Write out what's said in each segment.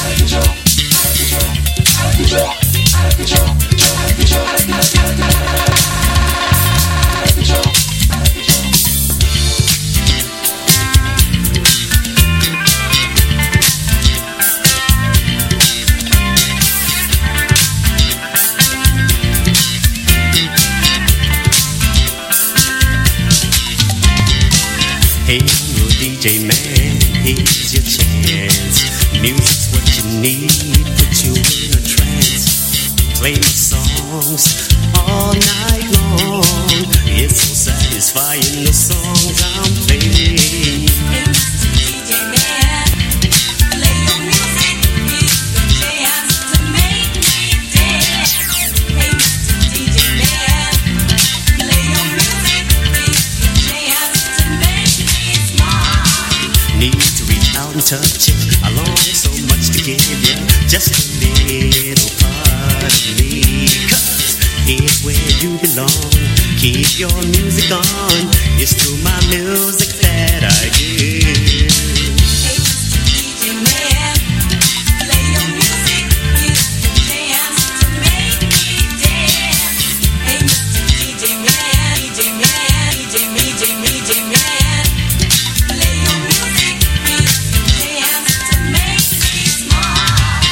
Hey, yo, DJ man, here's your chance. Music's what you need, put you in a trance. Play my songs all night long. It's so satisfying, the songs I'm playing. Hey, Mr. DJ man, play your music. Here's the chance to make me dance. Hey, Mr. DJ man, play your music. Here's the chance to make me smile. Need to reach out and touch it. I long so much to give you just a little part of me. 'Cause here's where you belong. Keep your music on. It's through my music that I give. Hey, Mr. DJ man, play your music. Here's the chance to make me dance. Hey, Mr. DJ man, DJ man, DJ man, play your music. Here's the chance to make me smile.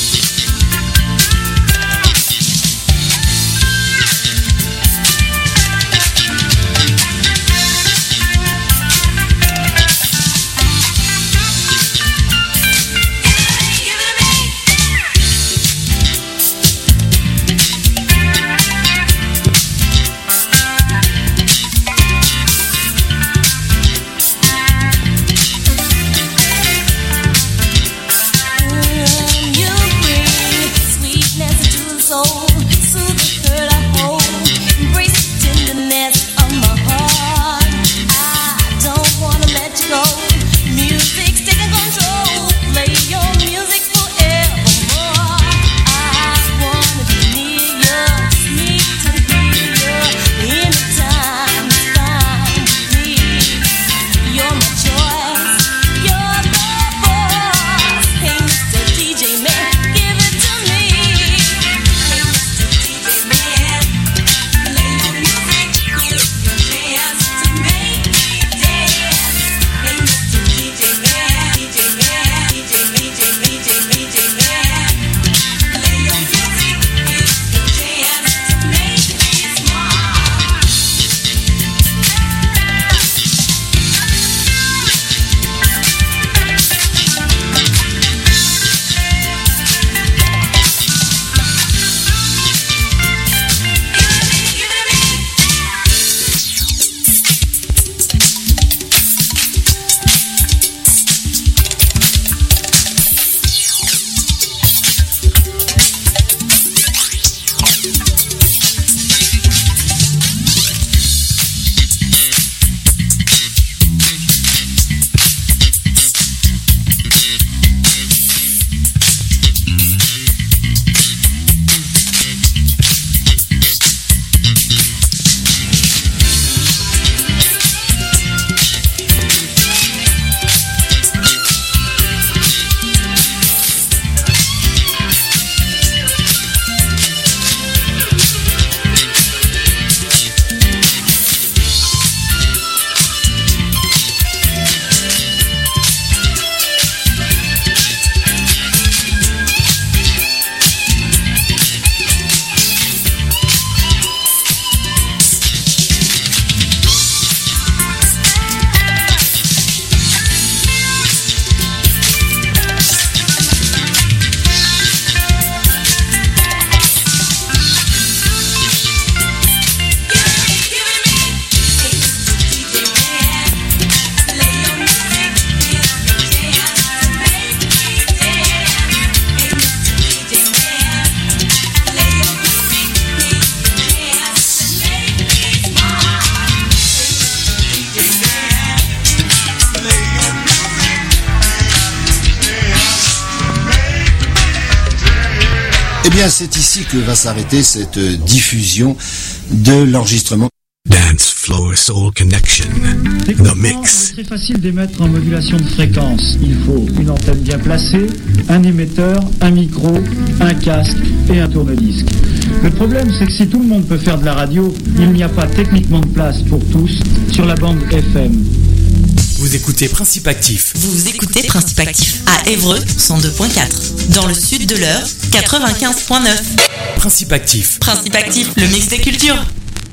You bring sweetness to the soul, soothe the hurt I hold, embrace the tenderness of my heart. I don't wanna let you go. Music's taking control. Play your music forevermore. I wanna be near you, need to hear you. Anytime you find me, you're my choice. You're the boss. Hey, Mr. DJ man, give it to me. Hey, Mr. DJ man, play your music. Here's your chance to make me dance. Hey, Mr. DJ man, DJ man, DJ man, play your music. Here's your chance to make me smile. Eh bien, c'est ici que va s'arrêter cette diffusion de l'enregistrement Dance Floor Soul Connection. The Mix. C'est très facile d'émettre en modulation de fréquence. Il faut une antenne bien placée, un émetteur, un micro, un casque et un tourne-disque. Le problème, c'est que si tout le monde peut faire de la radio, il n'y a pas techniquement de place pour tous sur la bande FM. Vous écoutez Principe Actif. Vous écoutez Principe Actif à Évreux 102.4. Dans le sud de l'Eure 95.9. Principe Actif. Principe Actif, le mix des cultures.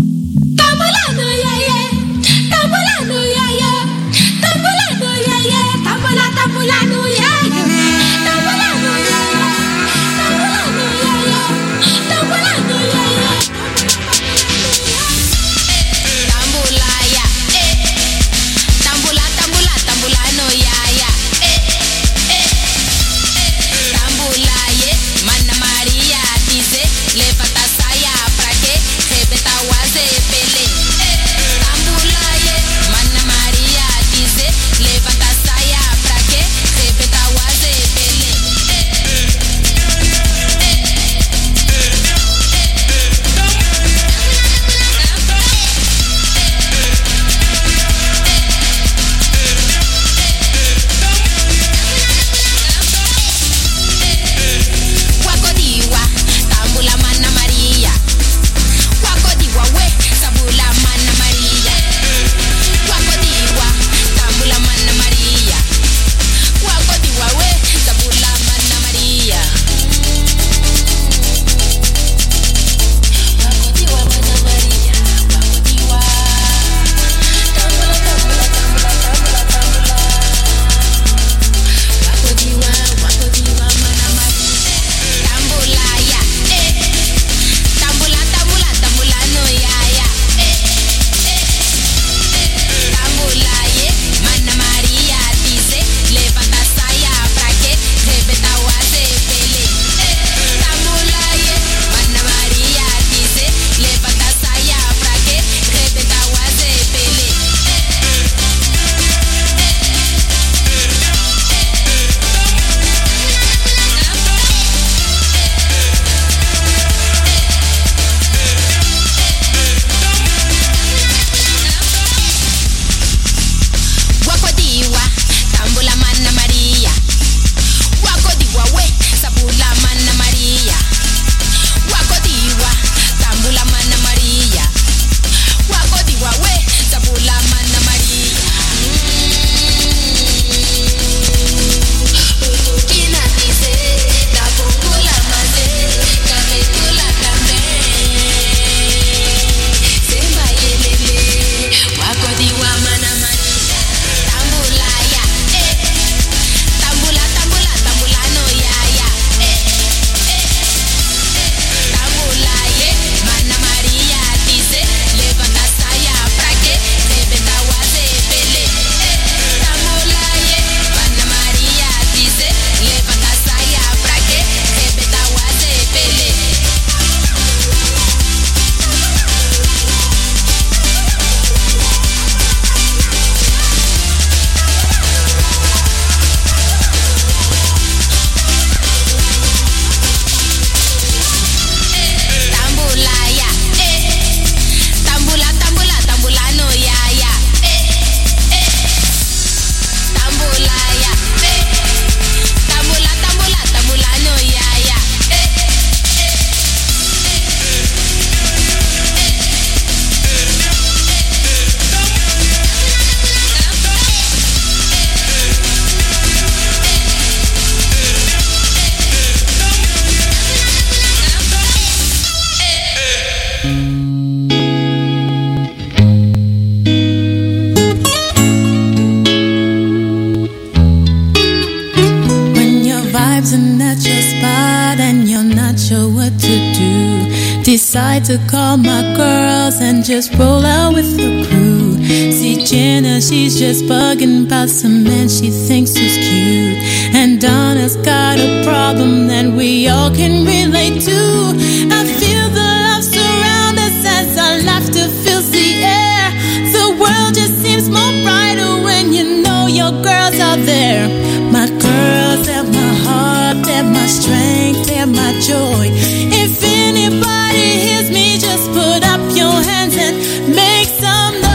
Decide to call my girls and just roll out with the crew. See Jenna, she's just bugging about some man she thinks is cute. And Donna's got a problem that we all can relate to. I feel the love surround us as our laughter fills the air. The world just seems more brighter when you know your girls are there. My girls, they're my heart, they're my strength, they're my joy. If anybody hears me, just put up your hands and make some noise.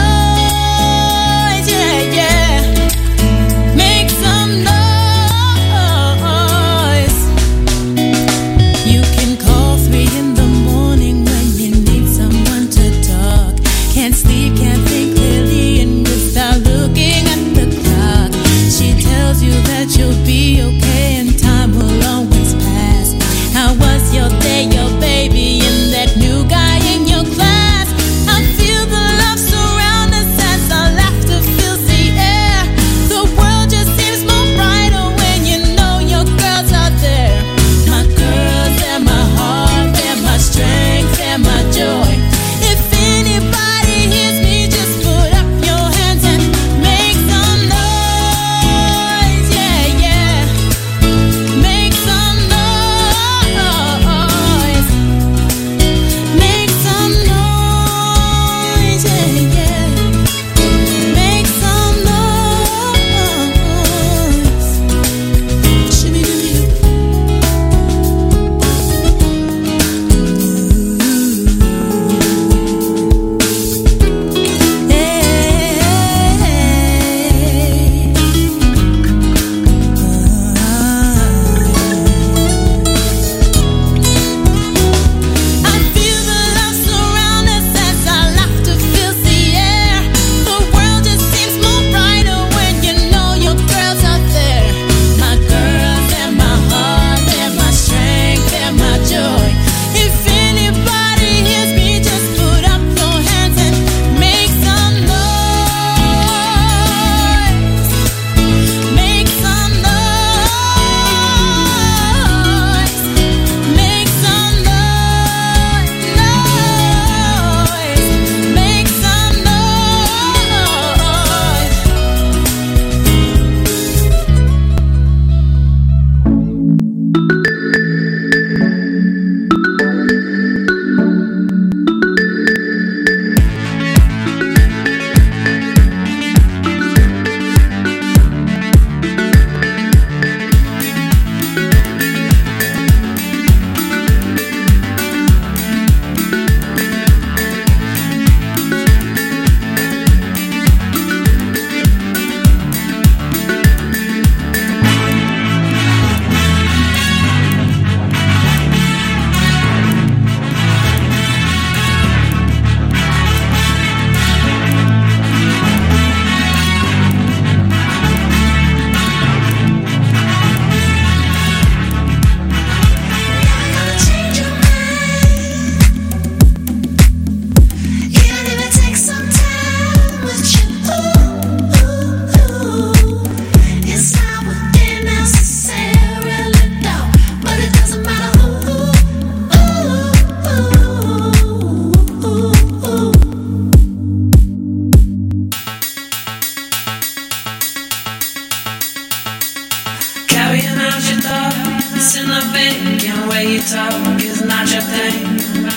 not thinking where you talk is not your thing.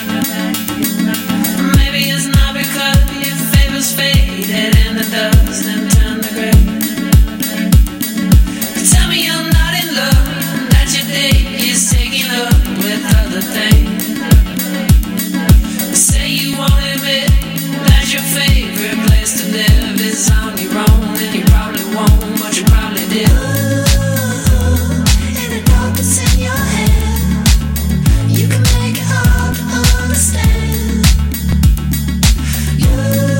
Maybe it's not because your favor's faded in the dust and turned to gray. Tell me you're not in love, that your day is taking up with other things. Say you won't admit that your favorite place to live is on your own, and you probably won't, but you probably did. In the darkness in your head, you can make it hard to understand. You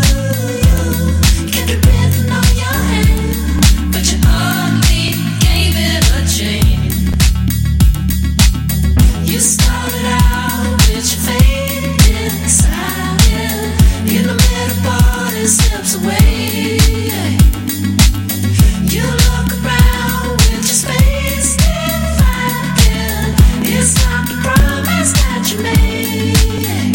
kept it written on your hand, but you hardly gave it a chance. You started out with your faded inside, in the middle part and steps away. You look around with your space divided. It's not the promise that you made.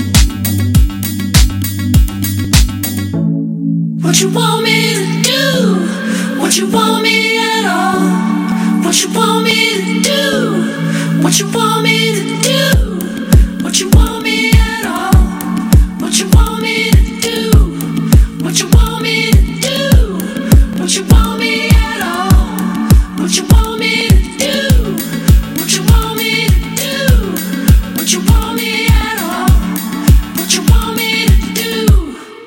What you want me to do? What you want me at all? What you want me to do? What you want me to do? What you want me at all? What you want me to do? What you want me to do? What you want me at all? What you want me to do? What you want me to do? What you want me at all? What you want me to do?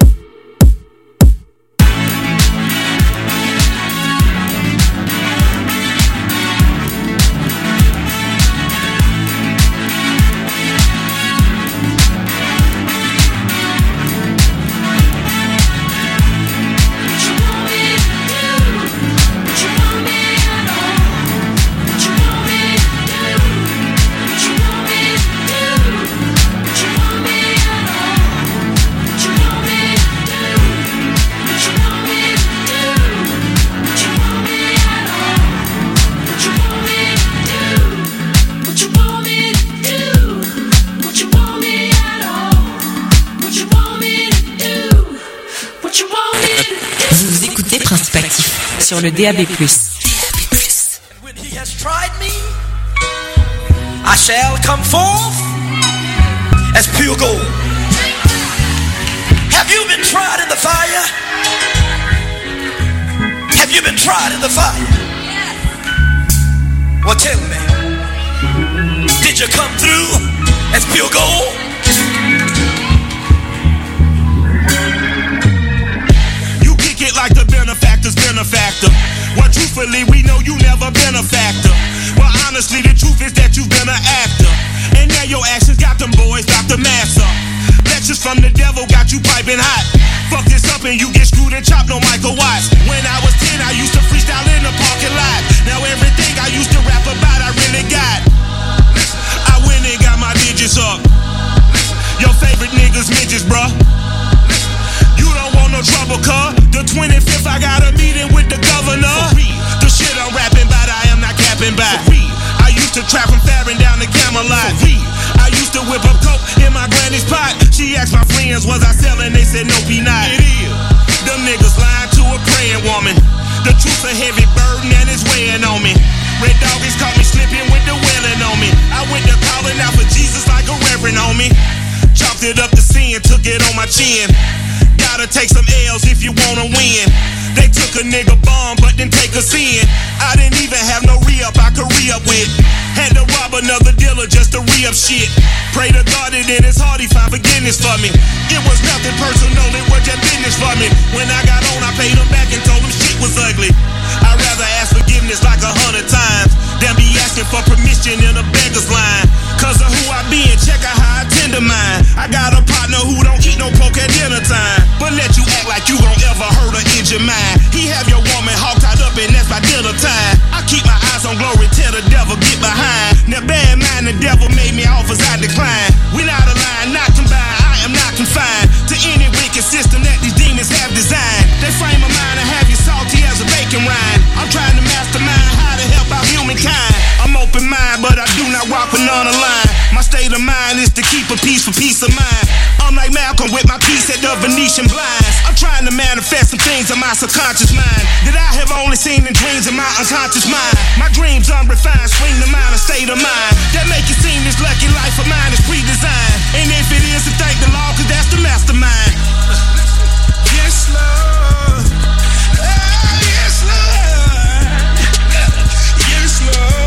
Vous écoutez Principe Actif sur le DAB+. When he has tried me, I shall come forth as pure gold. Have you been tried in the fire? Have you been tried in the fire? Well, tell me, did you come through as pure gold? Get like the benefactor's benefactor. Well, truthfully, we know you never been a factor. Well, honestly, the truth is that you've been an actor. And now your actions got them boys about to mass up. Lectures from the devil got you piping hot. Fuck this up and you get screwed and chopped, no Michael Watts. When I was 10, I used to freestyle in the parking lot. Now everything I used to rap about, I really got. I went and got my digits up. Your favorite niggas midgets, bruh. You don't want no trouble, cuz. The 25th, I got a meeting with the governor. The shit I'm rapping about, I am not capping by. I used to trap from Farron down to Camelot. I used to whip up coke in my granny's pot. She asked my friends, was I selling? They said, nope, he not. It is. Them niggas lying to a praying woman. The truth's a heavy burden and it's weighing on me. Red doggies caught me slipping with the wailing on me. I went to calling out for Jesus like a reverend on me. Chopped it up to sin, took it on my chin. Gotta take some L's if you wanna win. They took a nigga bomb, but didn't take us in. I didn't even have no re-up I could re-up with. Had to rob another dealer just to re-up shit. Pray to God that in his heart he find forgiveness for me. It was nothing personal, it was just business for me. When I got on, I paid him back and told him shit was ugly. I'd rather ask forgiveness like 100 times than be asking for permission in a beggar's line. Cause of who I be and check out how I tend to mine. I got a partner who don't eat no pork at dinner time, but let you act like you gon' ever hurt or injure mine. He have your woman hog tied up and that's by dinner time. I keep my eyes on glory till the devil get behind. Now bear in mind the devil made me offers I decline. We not aligned, not combined, I am not confined to any wicked system that these demons have designed. They frame a mind and have you salty as a bacon rind. I'm trying to mastermind how to help out humankind. I'm open mind, but I do not walk with none aligned. My state of mind is to keep a peace for peace of mind. I'm like Malcolm with my piece at the Venetian blinds. I'm trying to manifest some things in my subconscious mind that I have only seen in dreams in my unconscious mind. My dreams unrefined, swing the mind, a state of mind that make it seem this lucky life of mine is pre-designed. And if it is, to thank the law, cause that's the mastermind. Yes, Lord. Yes, Lord. Yes, Lord.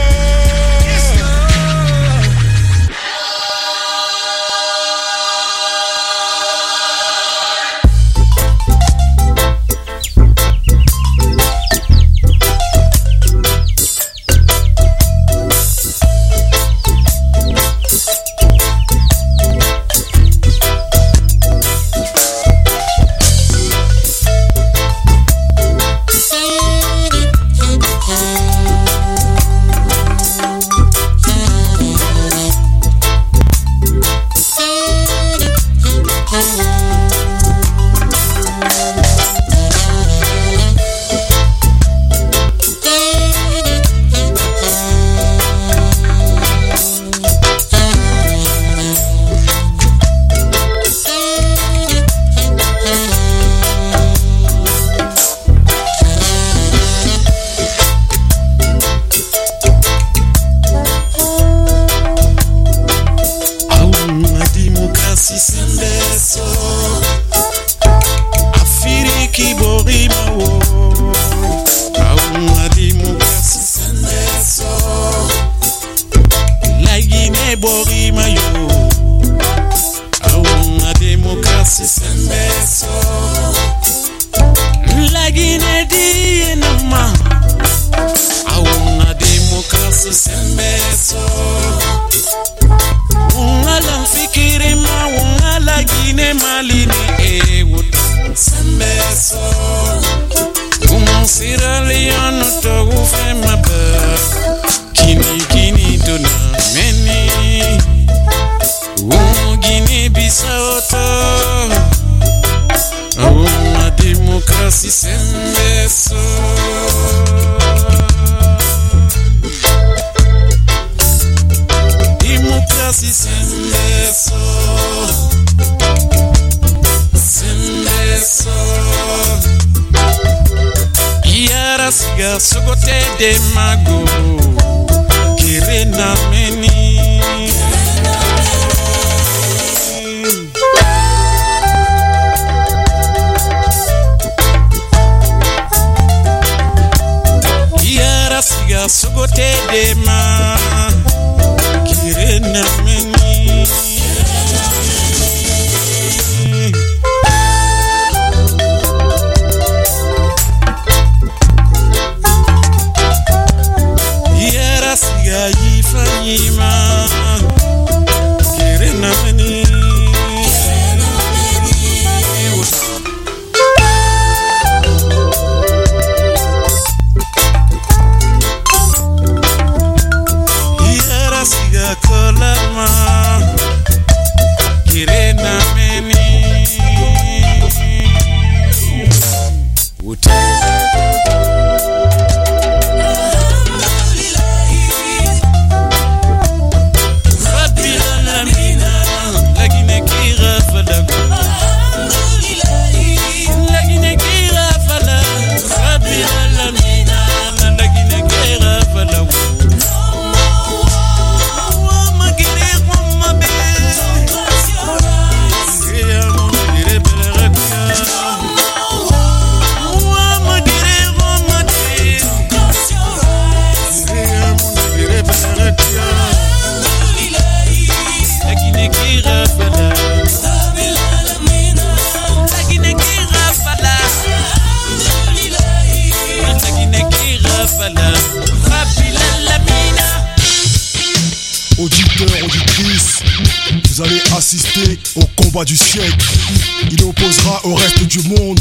Vous allez assister au combat du siècle. Il opposera au reste du monde.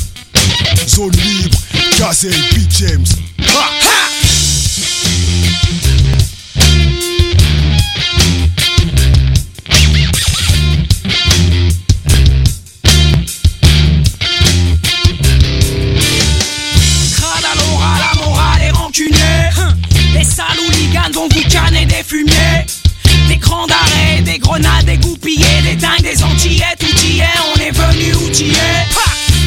Zone libre, Kazel, Beat James. Ha, ha! Des sales hooligans vont vous canner des fumiers. Des grands d'arrêt, des grenades dégoupillées, des dingues, des antillais, tout y est, on est venu outiller.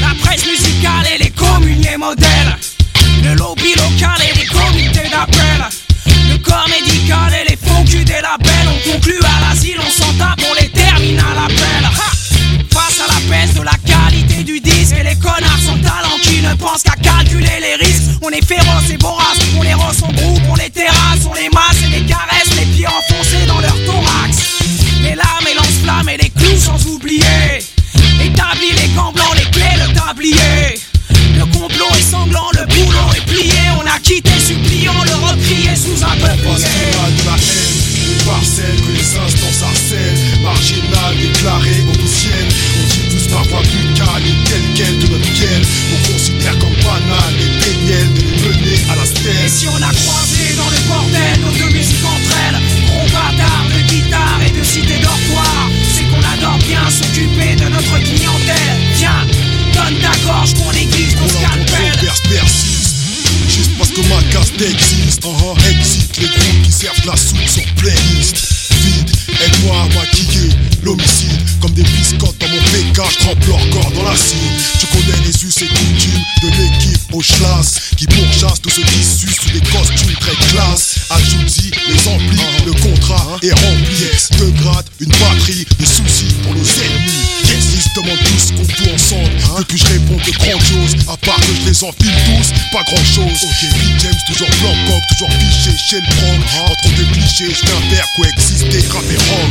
la presse musicale et les communiers modèles, le lobby local et les comités d'appel, le corps médical et les faux culs des labels. On conclut à l'asile, on s'en tape, on les termine à l'appel. Face à la baisse de la qualité du disque et les connards sans talent qui ne pensent qu'à calculer les risques. On est féroce et vorace, on les rosse en groupe, on les terrasse, on les masse et les caresse, les pieds enfoncés dans leur thorax. Les lames et lance-flammes et les clous sans oublier. Établis les gants blancs, les clés, le tablier. Le complot est sanglant, le boulot est plié. On a quitté suppliant, le replié sous un peuplier. De la haine, les parcelles que les instances harcèlent, marginal, déclaré, officiel. On dit tous par voie plus calme et telle quelle de notre quelle. On considère comme banal les péniels de les mener à la stèle. Et si on a croisé dans le bordel nos deux musiques entre elles, gros bâtard de guitare et de cité dortoir, c'est qu'on adore bien s'occuper de notre clientèle. Viens, donne ta gorge qu'on aiguise ton scalpel. Persiste, juste parce que ma caste existe. Exit les groupes qui servent la soupe sur playlist. Vide, aide-moi à maquiller l'homicide. Comme des biscottes dans mon PK, je trempe leur corps dans l'acide. Tu connais les us et coutumes de l'équipe au schlass, qui pourchasse tous ceux qui sucent sous des costumes très classe. Ajoute-y les amplis, le contrat est rempli. Deux grades, une batterie, des soucis pour nos ennemis. Yes, ils se demandent tous qu'on joue ensemble. Depuis je réponds de grandiose, à part que je les enfile tous, pas grand chose. Big James toujours blanc coq, toujours fiché chez le prog. Entre deux clichés, je viens faire coexister rap et rock.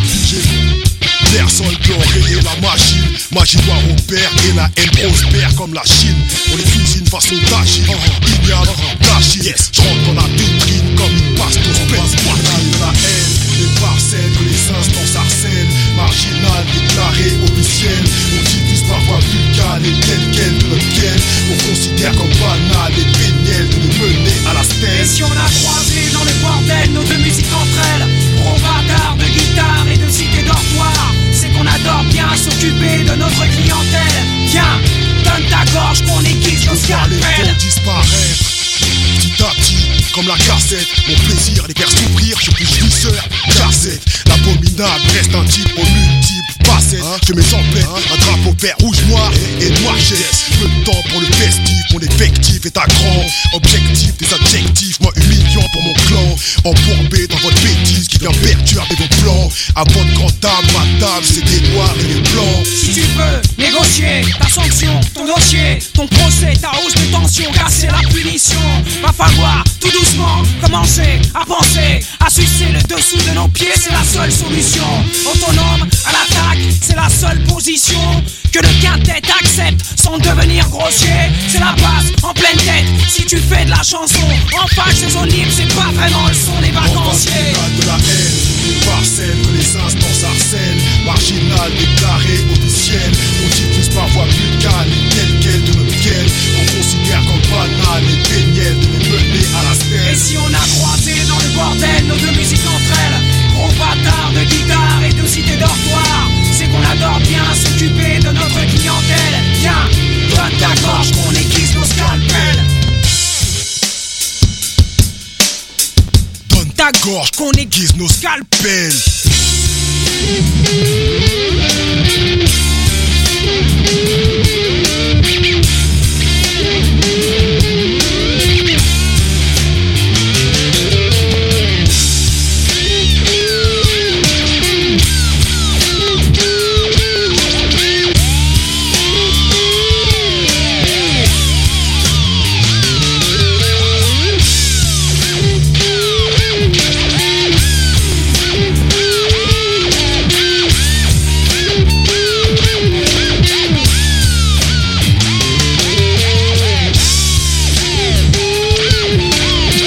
Personne peut enrayer la machine. Magie doit repère et la haine prospère comme la Chine. On les cuisine façon d'agir, ignoble, d'agir. Yes, je rentre dans la vitrine comme une passe de la haine, les parcelles que les instances harcèlent, marginal, déclaré, officiel. On diffuse parfois vulgaire et telle quelle de notre quelle. On considère comme banal les péniels de les mener à la stèle. Et si on a croisé dans le bordel nos deux musiques entre elles, gros bâtard de guitare et de cité dortoir, c'est qu'on adore bien s'occuper de notre clientèle. Viens, donne ta gorge qu'on aiguise nos scalpels. Les disparaître petit à petit, comme la cassette. Mon plaisir, les faire souffrir, je suis plus jouisseur. Cassette, l'abominable reste un type aux multiples facettes. Je mes emplettes, un drapeau vert, rouge, noir et noir. Peu de temps pour le festif, mon effectif est à grand. Objectif des adjectifs, moi humiliant pour mon clan. Embourbé dans votre bêtise qui vient perturber vos plans. À votre grande table, ma table, c'est des noirs et des blancs. Si tu veux négocier ta sanction, ton dossier, ton procès, ta hausse de tension, casser la punition, va falloir tout doucement commencer à penser, à sucer le dessous de nos pieds, c'est la seule solution. Autonome à l'attaque, c'est la seule position que le quintet accepte sans devenir grossier. C'est la base en pleine tête. Si tu fais de la chanson en fac, c'est zone libre, c'est pas vraiment le son des vacanciers. De la haine, les parcelles que les instances harcèlent, marginal, déclaré, officiel. On diffuse parfois vulgaire et telle quelle de notre quelle. On considère comme banal les péniels de les mener à la stèle. Et si on a croisé dans le bordel nos deux musiques entre elles, gros bâtard de guitare et de cité dortoir, c'est qu'on adore bien s'occuper de notre clientèle. Viens, donne ta gorge qu'on aiguise nos scalpels. Donne ta gorge qu'on aiguise nos scalpels.